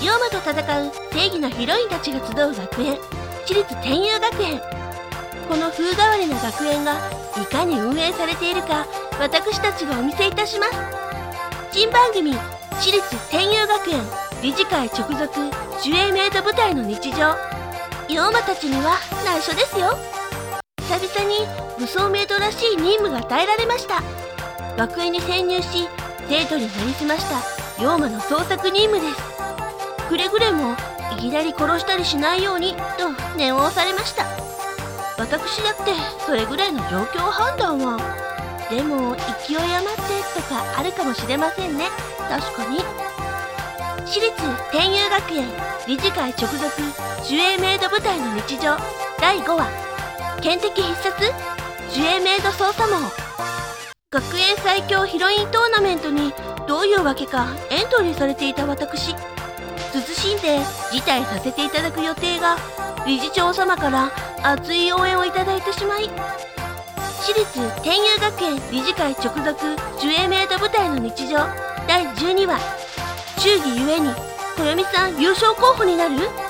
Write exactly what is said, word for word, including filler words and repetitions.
妖魔と戦う正義のヒロインたちが集う学園、私立天遊学園。この風変わりな学園がいかに運営されているか、私たちがお見せいたします。新番組、私立天遊学園理事会直属守衛メイド部隊の日常。妖魔たちには内緒ですよ。久々に武装メイドらしい任務が与えられました。学園に潜入し、生徒になりすました妖魔の捜索任務です。くれぐれもいきなり殺したりしないようにと念を押されました。私だってそれぐらいの状況判断は。でも勢い余ってとかあるかもしれませんね。確かに。私立天遊学園理事会直属守衛メイド部隊の日常だいごわ、剣敵必殺守衛メイド捜査網。学園最強ヒロイントーナメントにどういうわけかエントリーされていた私、謹んで辞退させていただく予定が、理事長様から熱い応援をいただいてしまい、私立天遊学園理事会直属守衛メイド部隊の日常だいじゅうにわ、忠義ゆえに小読さん優勝候補になる